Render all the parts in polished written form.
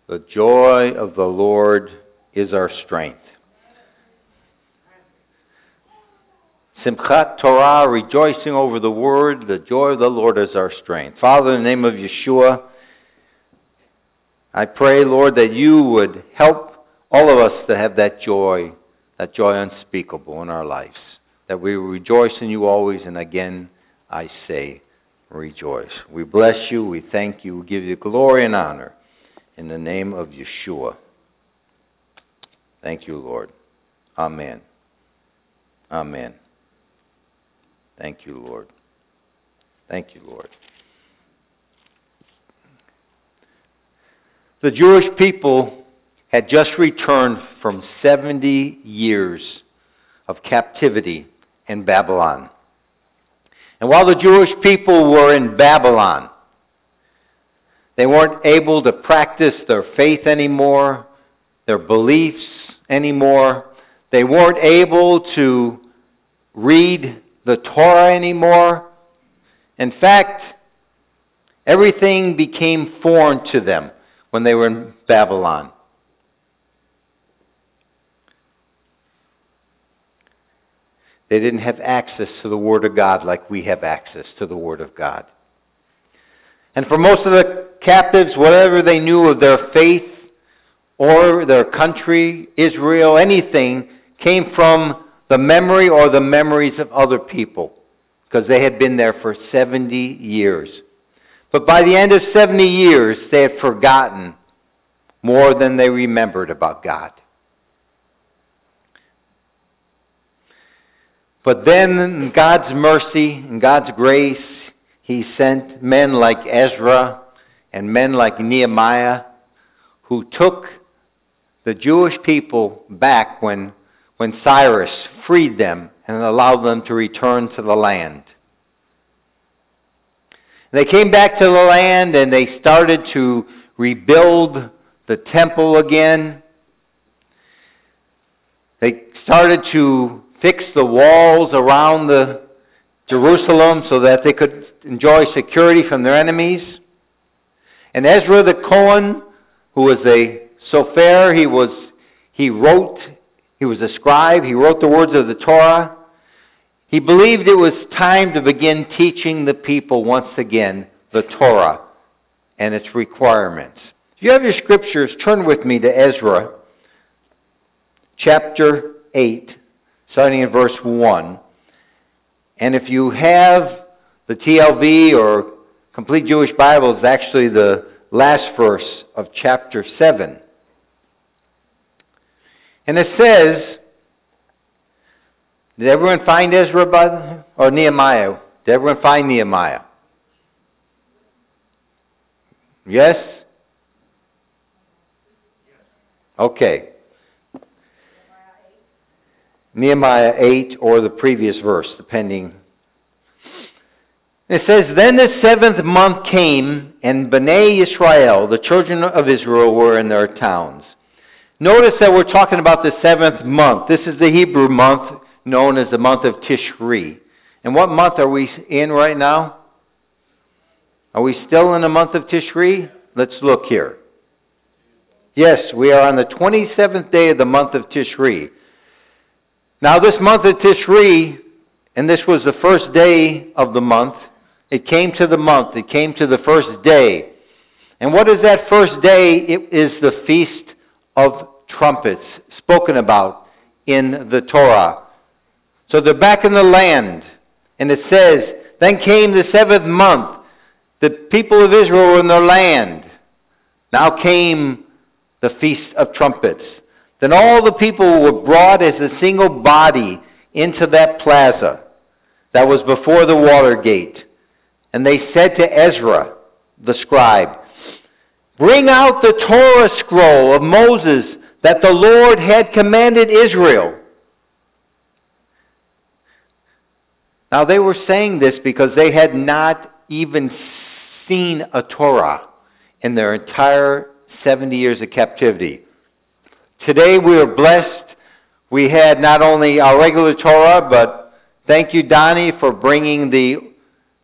The joy of the Lord is our strength. Simchat Torah, rejoicing over the Word, the joy of the Lord is our strength. Father, in the name of Yeshua, I pray, Lord, that you would help all of us to have that joy unspeakable in our lives, that we rejoice in you always, and again, I say, rejoice. We bless you, we thank you, we give you glory and honor in the name of Yeshua. Thank you, Lord. Amen. Amen. Thank you, Lord. Thank you, Lord. The Jewish people had just returned from 70 years of captivity in Babylon. And while the Jewish people were in Babylon, they weren't able to practice their faith anymore, their beliefs anymore. They weren't able to read the Torah anymore. In fact, everything became foreign to them when they were in Babylon. They didn't have access to the Word of God like we have access to the Word of God. And for most of the captives, whatever they knew of their faith or their country, Israel, anything, came from the memory or the memories of other people, because they had been there for 70 years. But by the end of 70 years, they had forgotten more than they remembered about God. But then, in God's mercy and God's grace, He sent men like Ezra and men like Nehemiah, who took the Jewish people back when Cyrus freed them and allowed them to return to the land. They came back to the land and they started to rebuild the temple again. They started to fix the walls around Jerusalem so that they could enjoy security from their enemies. And Ezra the Cohen, who was a sofer, he was a scribe, he wrote the words of the Torah. He believed it was time to begin teaching the people once again the Torah and its requirements. If you have your scriptures, turn with me to Ezra, chapter 8, starting in verse 1. And if you have the TLV or Complete Jewish Bible, it's actually the last verse of chapter 7. And it says, did everyone find Ezra or Nehemiah? Did everyone find Nehemiah? Yes? Okay. Nehemiah 8 or the previous verse, depending. It says, then the 7th month came, and Bnei Yisrael, the children of Israel, were in their towns. Notice that we're talking about the 7th month. This is the Hebrew month known as the month of Tishri. And what month are we in right now? Are we still in the month of Tishri? Let's look here. Yes, we are on the 27th day of the month of Tishri. Now this month of Tishri, and this was the first day of the month, it came to the month, it came to the first day. And what is that first day? It is the Feast of Trumpets, spoken about in the Torah. So they're back in the land, and it says, then came the 7th month. The people of Israel were in their land. Now came the Feast of Trumpets. Then all the people were brought as a single body into that plaza that was before the water gate. And they said to Ezra, the scribe, bring out the Torah scroll of Moses that the Lord had commanded Israel. Now they were saying this because they had not even seen a Torah in their entire 70 years of captivity. Today we are blessed. We had not only our regular Torah, but thank you, Donnie, for bringing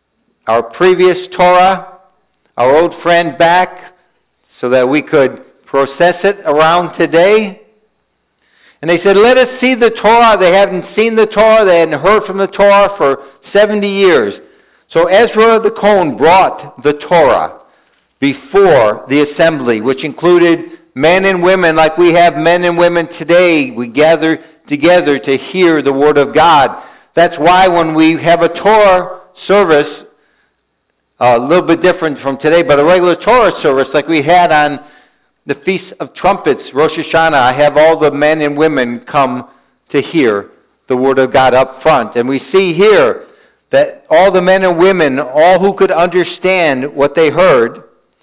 our previous Torah, our old friend, back so that we could process it around today. And they said, let us see the Torah. They hadn't seen the Torah. They hadn't heard from the Torah for 70 years. So Ezra the Cohen brought the Torah before the assembly, which included men and women like we have men and women today. We gather together to hear the Word of God. That's why when we have a Torah service, a little bit different from today, but a regular Torah service like we had on the Feast of Trumpets, Rosh Hashanah, I have all the men and women come to hear the Word of God up front. And we see here that all the men and women, all who could understand what they heard,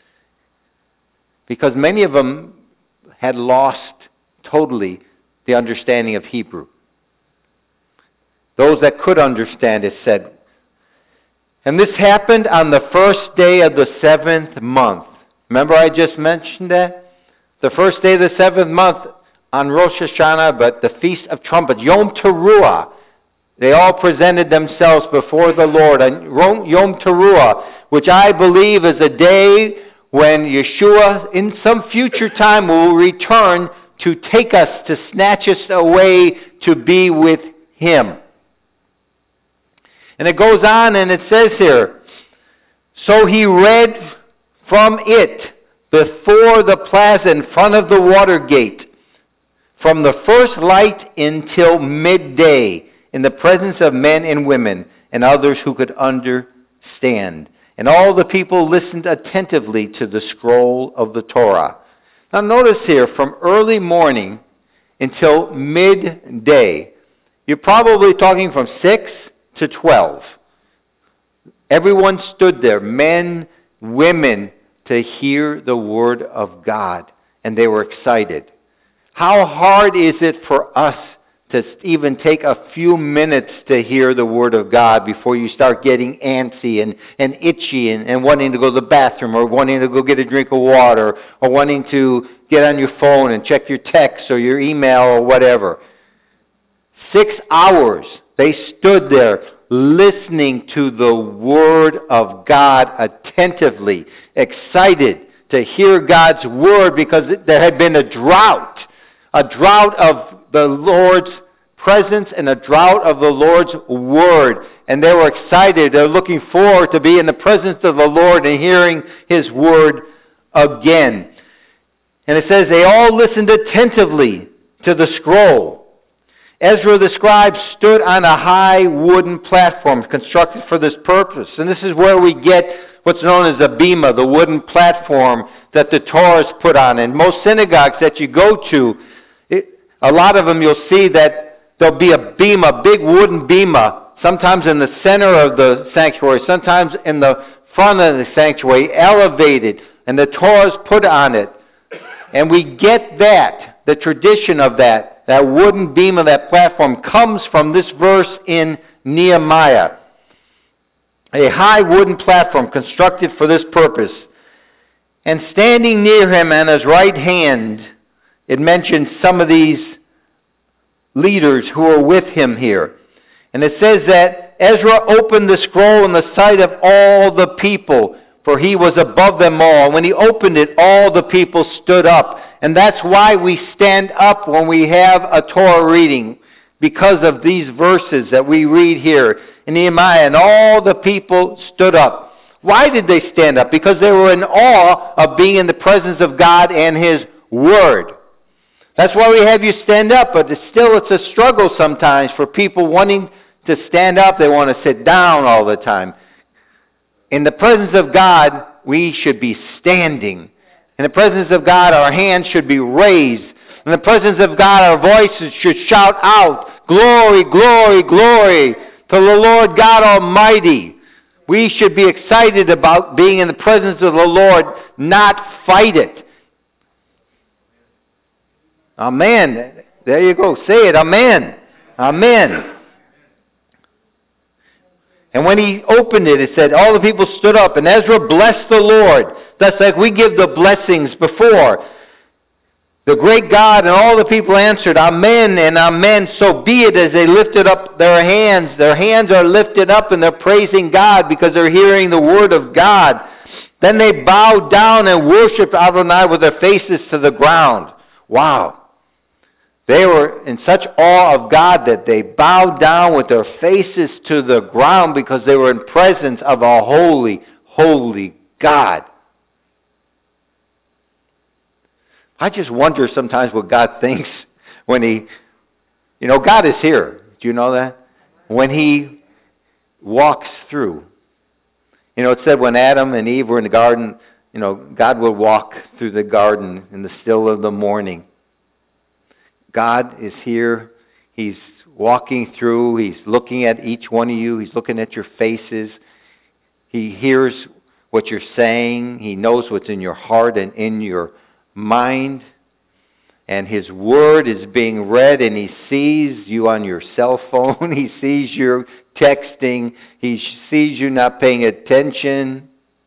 because many of them had lost totally the understanding of Hebrew. Those that could understand it said, and this happened on the first day of the 7th month. Remember I just mentioned that? The first day of the 7th month on Rosh Hashanah, but the Feast of Trumpets, Yom Teruah. They all presented themselves before the Lord on Yom Teruah, which I believe is a day when Yeshua, in some future time, will return to take us, to snatch us away to be with Him. And it goes on and it says here, so he read from it before the plaza in front of the water gate, from the first light until midday, in the presence of men and women and others who could understand. And all the people listened attentively to the scroll of the Torah. Now notice here, from early morning until midday, you're probably talking from 6 to 12. Everyone stood there, men, women, to hear the Word of God. And they were excited. How hard is it for us to even take a few minutes to hear the Word of God before you start getting antsy and itchy and wanting to go to the bathroom or wanting to go get a drink of water or wanting to get on your phone and check your text or your email or whatever. 6 hours they stood there listening to the Word of God attentively, excited to hear God's Word because there had been a drought of the Lord's presence and a drought of the Lord's Word. And they were excited. They're looking forward to be in the presence of the Lord and hearing His Word again. And it says they all listened attentively to the scroll. Ezra the scribe stood on a high wooden platform constructed for this purpose. And this is where we get what's known as a bema, the wooden platform that the Torah is put on. In most synagogues that you go to, a lot of them you'll see that there'll be a bema, big wooden bema, sometimes in the center of the sanctuary, sometimes in the front of the sanctuary, elevated, and the Torah is put on it. And we get that, the tradition of that wooden bema, that platform, comes from this verse in Nehemiah. A high wooden platform constructed for this purpose. And standing near him on his right hand, it mentions some of these leaders who are with him here. And it says that Ezra opened the scroll in the sight of all the people, for he was above them all. When he opened it, all the people stood up. And that's why we stand up when we have a Torah reading, because of these verses that we read here in Nehemiah. And all the people stood up. Why did they stand up? Because they were in awe of being in the presence of God and His Word. That's why we have you stand up, but it's a struggle sometimes for people wanting to stand up. They want to sit down all the time. In the presence of God, we should be standing. In the presence of God, our hands should be raised. In the presence of God, our voices should shout out, glory, glory, glory to the Lord God Almighty. We should be excited about being in the presence of the Lord, not fight it. Amen. There you go. Say it. Amen. Amen. And when he opened it, it said, all the people stood up, and Ezra blessed the Lord. That's like we give the blessings before. The great God and all the people answered, Amen and Amen. So be it, as they lifted up their hands. Their hands are lifted up and they're praising God because they're hearing the Word of God. Then they bowed down and worshipped Adonai with their faces to the ground. Wow. They were in such awe of God that they bowed down with their faces to the ground because they were in presence of a holy, holy God. I just wonder sometimes what God thinks when He, God is here. Do you know that? When He walks through. It said when Adam and Eve were in the garden, God would walk through the garden in the still of the morning. God is here. He's walking through. He's looking at each one of you. He's looking at your faces. He hears what you're saying. He knows what's in your heart and in your mind. And His Word is being read, and He sees you on your cell phone. He sees you texting. He sees you not paying attention.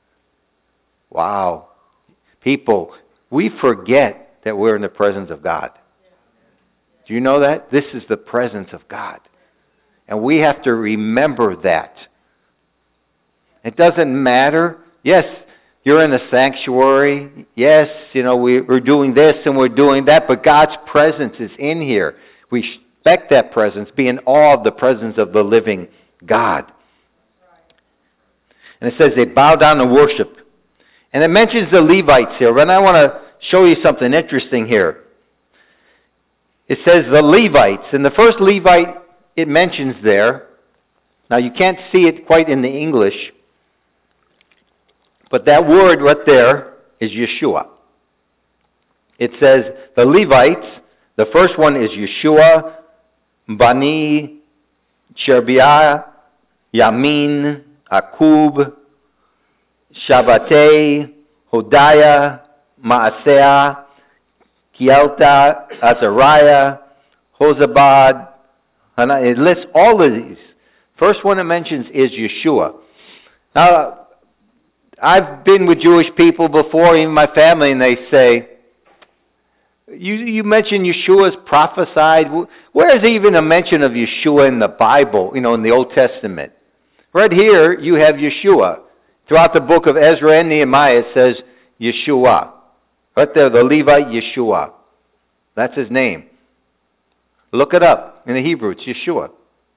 Wow. People, we forget that we're in the presence of God. Do you know that? This is the presence of God. And we have to remember that. It doesn't matter. Yes, you're in a sanctuary. Yes, we're doing this and we're doing that, but God's presence is in here. We expect that presence, be in awe of the presence of the living God. And it says they bow down and worship. And it mentions the Levites here, and I want to show you something interesting here. It says the Levites, and the first Levite it mentions there, now you can't see it quite in the English, but that word right there is Yeshua. It says the Levites, the first one is Yeshua, Bani, Sherebiah, Yamin, Akub, Shabbatei, Hodiah, Maaseiah, Kielta, Azariah, Hozabad. And it lists all of these. First one it mentions is Yeshua. Now, I've been with Jewish people before, even my family, and they say, you mentioned Yeshua's prophesied. Where is even a mention of Yeshua in the Bible, in the Old Testament? Right here, you have Yeshua. Throughout the book of Ezra and Nehemiah, it says Yeshua. Right there, the Levite Yeshua. That's his name. Look it up. In the Hebrew, it's Yeshua.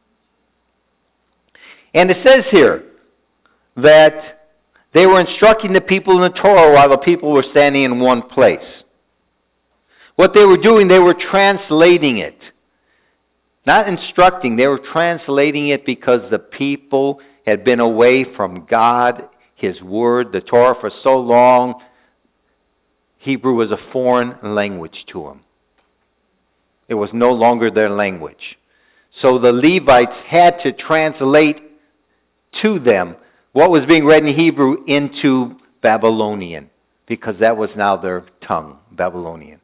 And it says here that they were instructing the people in the Torah while the people were standing in one place. What they were doing, they were translating it. Not instructing, they were translating it because the people had been away from God, His Word, the Torah for so long. Hebrew was a foreign language to them. It was no longer their language. So the Levites had to translate to them what was being read in Hebrew into Babylonian, because that was now their tongue, Babylonian.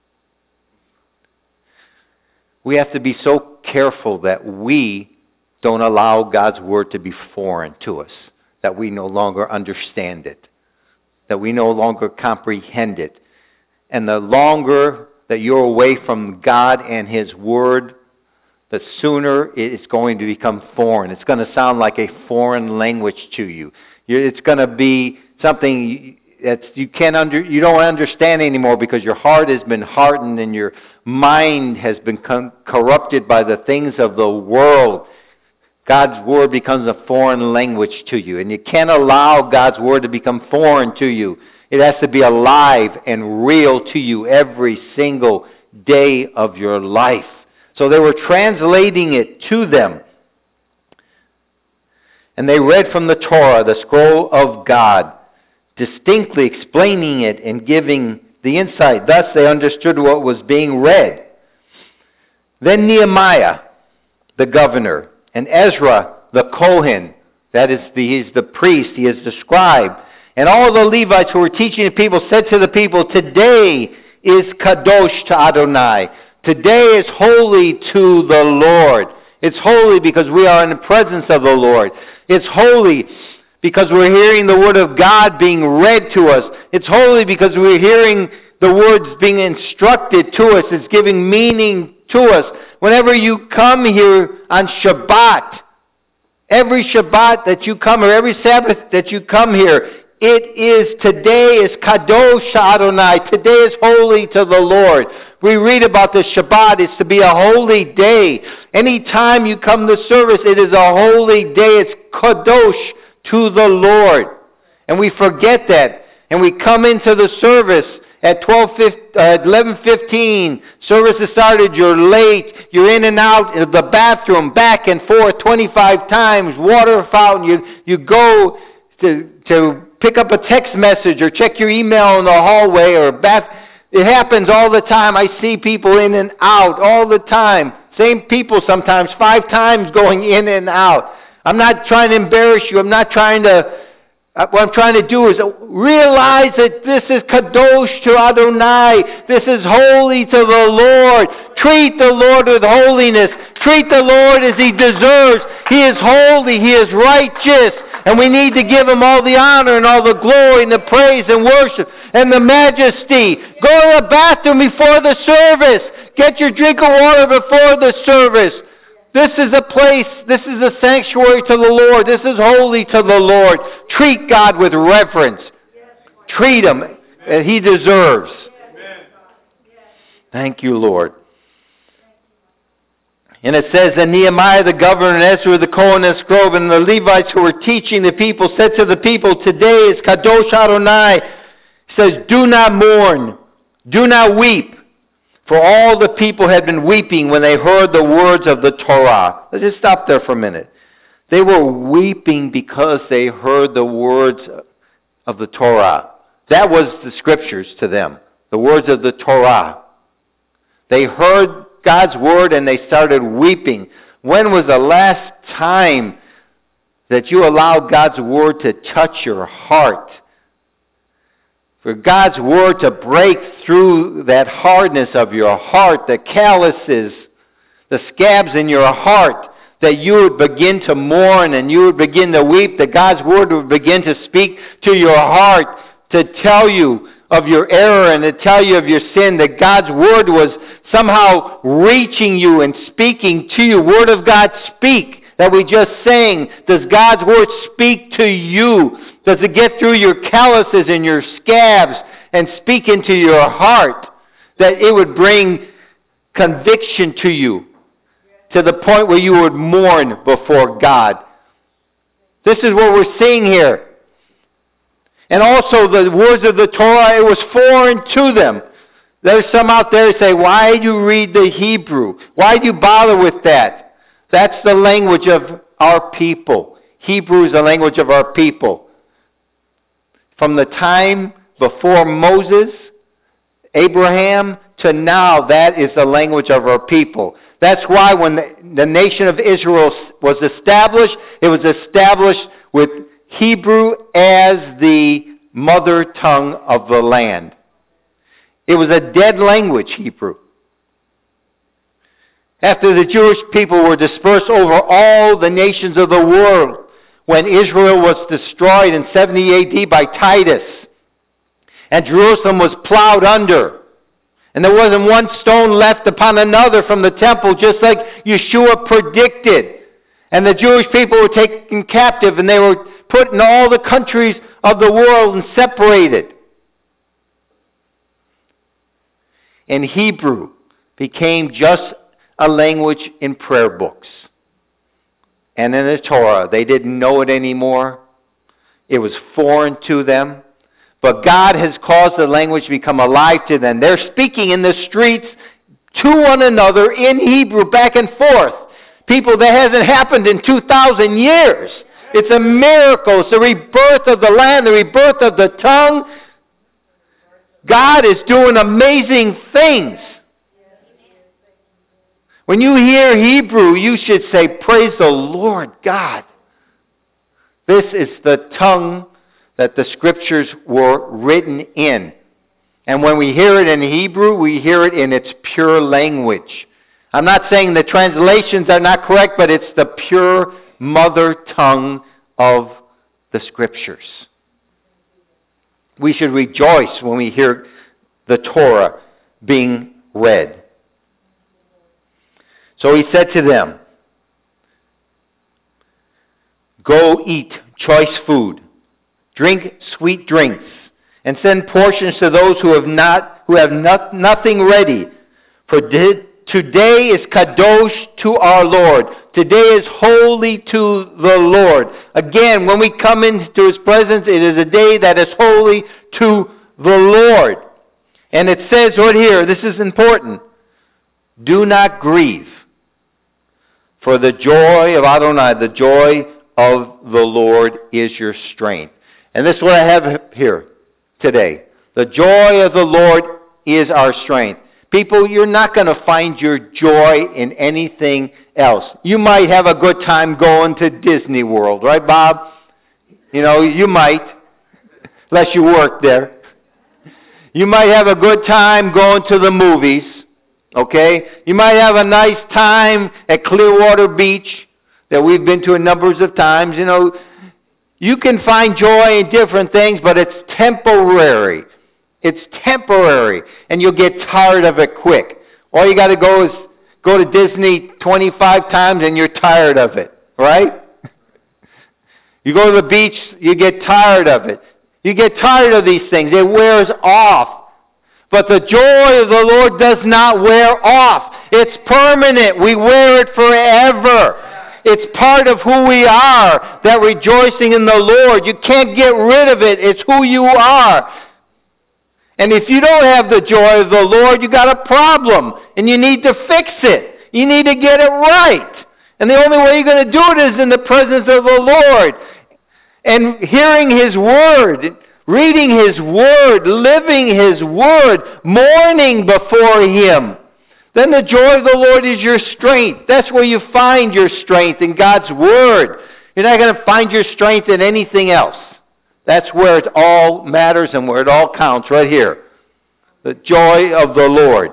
We have to be so careful that we don't allow God's Word to be foreign to us, that we no longer understand it, that we no longer comprehend it. And the longer that you're away from God and His Word, the sooner it's going to become foreign. It's going to sound like a foreign language to you. It's going to be something that you don't understand anymore because your heart has been hardened and your mind has been corrupted by the things of the world. God's Word becomes a foreign language to you, and you can't allow God's Word to become foreign to you. It has to be alive and real to you every single day of your life. So they were translating it to them. And they read from the Torah, the scroll of God, distinctly explaining it and giving the insight. Thus they understood what was being read. Then Nehemiah, the governor, and Ezra, the Kohen, that is, he's the priest, he is the scribe, and all the Levites who were teaching the people said to the people, "Today is Kadosh to Adonai. Today is holy to the Lord." It's holy because we are in the presence of the Lord. It's holy because we're hearing the Word of God being read to us. It's holy because we're hearing the words being instructed to us. It's giving meaning to us. Whenever you come here on Shabbat, every Shabbat that you come here, every Sabbath that you come here, Today is Kadosh Adonai. Today is holy to the Lord. We read about the Shabbat. It's to be a holy day. Anytime you come to service, it is a holy day. It's Kadosh to the Lord. And we forget that. And we come into the service at 11:15. Service has started. You're late. You're in and out of the bathroom, back and forth 25 times. Water fountain. You go to pick up a text message or check your email in the hallway or bath. It happens all the time. I see people in and out all the time. Same people sometimes, 5 times going in and out. I'm not trying to embarrass you. What I'm trying to do is realize that this is Kadosh to Adonai. This is holy to the Lord. Treat the Lord with holiness. Treat the Lord as He deserves. He is holy. He is righteous. And we need to give Him all the honor and all the glory and the praise and worship and the majesty. Go to the bathroom before the service. Get your drink of water before the service. This is a place, this is a sanctuary to the Lord. This is holy to the Lord. Treat God with reverence. Treat Him as He deserves. Thank you, Lord. And it says that Nehemiah the governor and Ezra the Kohen and Scrobe and the Levites who were teaching the people said to the people, today is Kadosh Adonai. He says, do not mourn, do not weep. For all the people had been weeping when they heard the words of the Torah. Let's just stop there for a minute. They were weeping because they heard the words of the Torah. That was the scriptures to them, the words of the Torah. They heard God's word and they started weeping. When was the last time that you allowed God's word to touch your heart? For God's word to break through that hardness of your heart, the calluses, the scabs in your heart, that you would begin to mourn and you would begin to weep, that God's word would begin to speak to your heart, to tell you of your error and to tell you of your sin, that God's word was somehow reaching you and speaking to you. Word of God, speak, that we just sang. Does God's word speak to you? Does it get through your calluses and your scabs and speak into your heart, that it would bring conviction to you to the point where you would mourn before God? This is what we're seeing here. And also the words of the Torah, it was foreign to them. There's some out there who say, why do you read the Hebrew? Why do you bother with that? That's the language of our people. Hebrew is the language of our people. From the time before Moses, Abraham, to now, that is the language of our people. That's why when the nation of Israel was established, it was established with Hebrew as the mother tongue of the land. It was a dead language, Hebrew. After the Jewish people were dispersed over all the nations of the world, when Israel was destroyed in 70 AD by Titus, and Jerusalem was plowed under, and there wasn't one stone left upon another from the temple, just like Yeshua predicted. And the Jewish people were taken captive, and they were put in all the countries of the world and separated. And Hebrew became just a language in prayer books. And in the Torah, they didn't know it anymore. It was foreign to them. But God has caused the language to become alive to them. They're speaking in the streets to one another in Hebrew back and forth. People, that hasn't happened in 2,000 years. It's a miracle. It's the rebirth of the land, the rebirth of the tongue. God is doing amazing things. When you hear Hebrew, you should say, praise the Lord God. This is the tongue that the scriptures were written in. And when we hear it in Hebrew, we hear it in its pure language. I'm not saying the translations are not correct, but it's the pure mother tongue of the scriptures. We should rejoice when we hear the Torah being read. So he said to them, go eat choice food, drink sweet drinks, and send portions to those who have nothing ready. For today is Kadosh to our Lord. Today is holy to the Lord. Again, when we come into His presence, it is a day that is holy to the Lord. And it says right here, this is important, do not grieve, for the joy of Adonai, the joy of the Lord is your strength. And this is what I have here today. The joy of the Lord is our strength. People, you're not going to find your joy in anything else. You might have a good time going to Disney World, right, Bob? You know, you might, unless you work there. You might have a good time going to the movies, okay? You might have a nice time at Clearwater Beach that we've been to a numbers of times. You know, you can find joy in different things, but it's temporary. It's temporary, and you'll get tired of it quick. All you got to go is go to Disney 25 times, and you're tired of it, right? You go to the beach, you get tired of it. You get tired of these things. It wears off. But the joy of the Lord does not wear off. It's permanent. We wear it forever. It's part of who we are, that rejoicing in the Lord. You can't get rid of it. It's who you are. And if you don't have the joy of the Lord, you got a problem, and you need to fix it. You need to get it right. And the only way you're going to do it is in the presence of the Lord. And hearing His Word, reading His Word, living His Word, mourning before Him. Then the joy of the Lord is your strength. That's where you find your strength, in God's Word. You're not going to find your strength in anything else. That's where it all matters and where it all counts, right here. The joy of the Lord.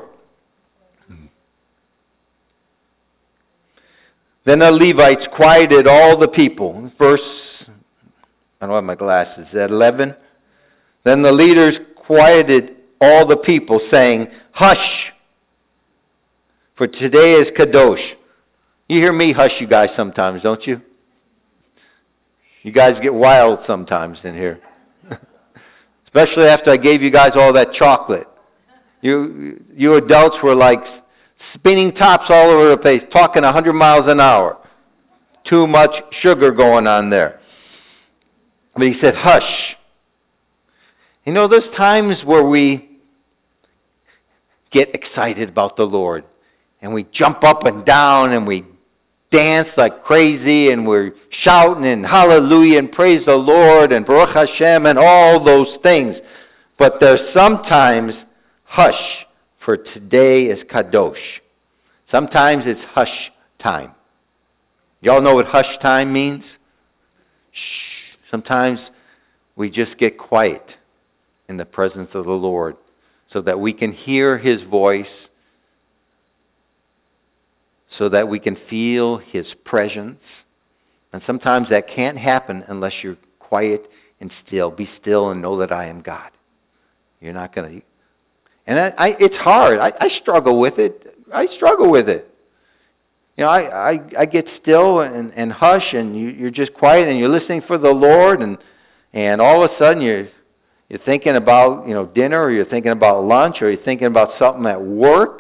Then the Levites quieted all the people. Verse, I don't have my glasses, is that 11? Then the leaders quieted all the people, saying, hush, for today is Kadosh. You hear me hush you guys sometimes, don't you? You guys get wild sometimes in here. Especially after I gave you guys all that chocolate. You adults were like spinning tops all over the place, talking 100 miles an hour. Too much sugar going on there. But he said, hush. You know, there's times where we get excited about the Lord. And we jump up and down and we dance like crazy, and we're shouting and hallelujah and praise the Lord and Baruch Hashem and all those things. But there's sometimes hush, for today is Kadosh. Sometimes it's hush time. Y'all know what hush time means? Shh. Sometimes we just get quiet in the presence of the Lord so that we can hear His voice, so that we can feel His presence. And sometimes that can't happen unless you're quiet and still. Be still and know that I am God. You're not going to... And it's hard. I struggle with it. I struggle with it. You know, I get still and hush, and you're just quiet, and you're listening for the Lord, and all of a sudden you're thinking about, you know, dinner, or you're thinking about lunch, or you're thinking about something at work.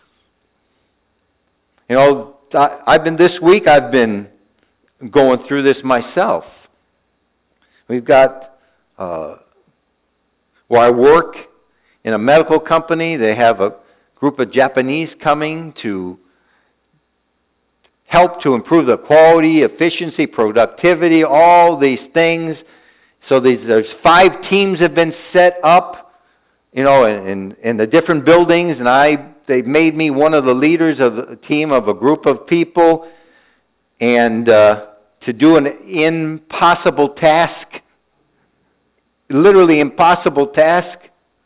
You know, this week I've been going through this myself. We've got, where I work in a medical company, they have a group of Japanese coming to help to improve the quality, efficiency, productivity, all these things. So there's 5 teams have been set up, you know, in the different buildings, and they've made me one of the leaders of a team of a group of people, and to do an impossible task, literally impossible task.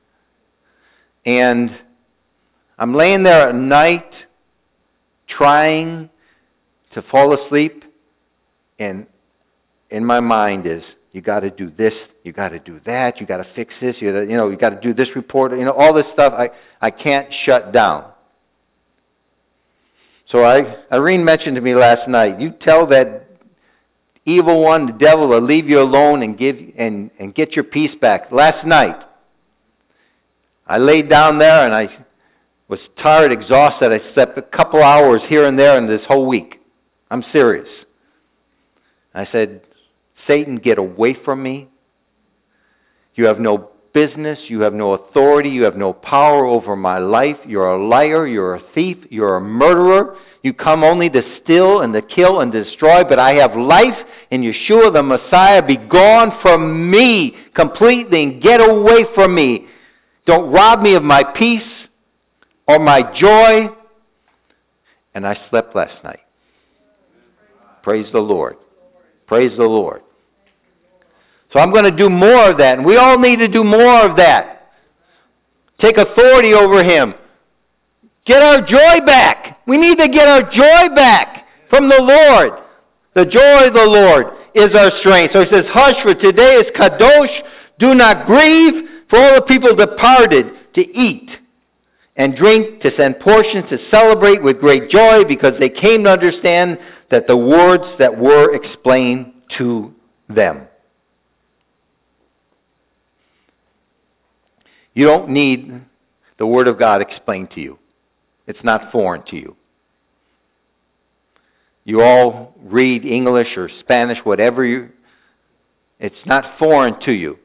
And I'm laying there at night trying to fall asleep, and in my mind is, you got to do this, you got to do that, you got to fix this, you got to do this report, all this stuff I can't shut down. So Irene mentioned to me last night, you tell that evil one, the devil, will leave you alone and get your peace back. Last night, I laid down there and I was tired, exhausted. I slept a couple hours here and there in this whole week. I'm serious. I said, Satan, get away from me. You have no business. You have no authority. You have no power over my life. You're a liar. You're a thief. You're a murderer. You come only to steal and to kill and destroy, but I have life in Yeshua the Messiah. Be gone from me completely and get away from me. Don't rob me of my peace or my joy. And I slept last night. Praise the Lord. Praise the Lord. So I'm going to do more of that. And we all need to do more of that. Take authority over him. Get our joy back. We need to get our joy back from the Lord. The joy of the Lord is our strength. So he says, hush, for today is Kadosh. Do not grieve, for all the people departed to eat and drink, to send portions, to celebrate with great joy, because they came to understand that the words that were explained to them. You don't need the Word of God explained to you. It's not foreign to you. You all read English or Spanish, whatever it's not foreign to you.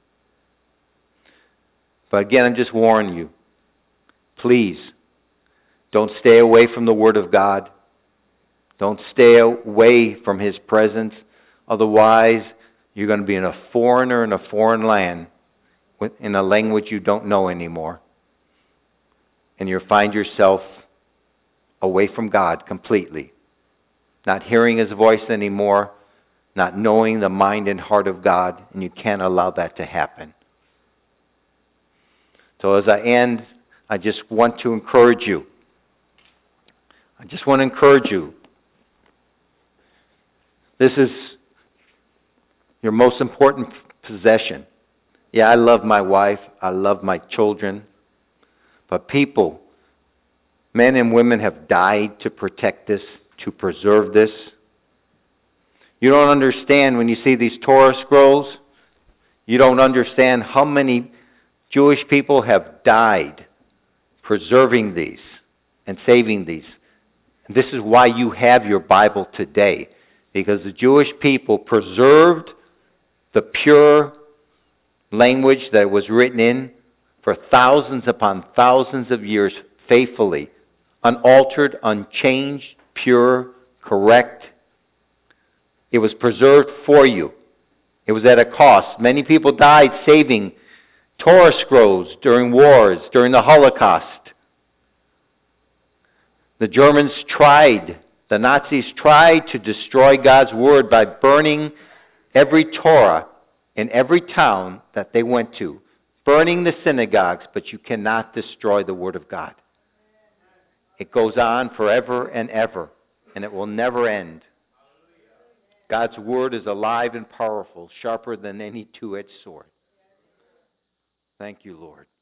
But again, I'm just warning you. Please, don't stay away from the Word of God. Don't stay away from His presence. Otherwise, you're going to be a foreigner in a foreign land in a language you don't know anymore. And you'll find yourself away from God completely. Not hearing His voice anymore. Not knowing the mind and heart of God. And you can't allow that to happen. So as I end, I just want to encourage you. I just want to encourage you. This is your most important possession. Yeah, I love my wife. I love my children. But people, men and women, have died to protect this, to preserve this. You don't understand when you see these Torah scrolls. You don't understand how many Jewish people have died preserving these and saving these. And this is why you have your Bible today. Because the Jewish people preserved the pure language that it was written in for thousands upon thousands of years faithfully, unaltered, unchanged, pure, correct. It was preserved for you. It was at a cost. Many people died saving Torah scrolls during wars, during the Holocaust. The Nazis tried to destroy God's Word by burning every Torah in every town that they went to, burning the synagogues, but you cannot destroy the Word of God. It goes on forever and ever, and it will never end. God's Word is alive and powerful, sharper than any two-edged sword. Thank you, Lord.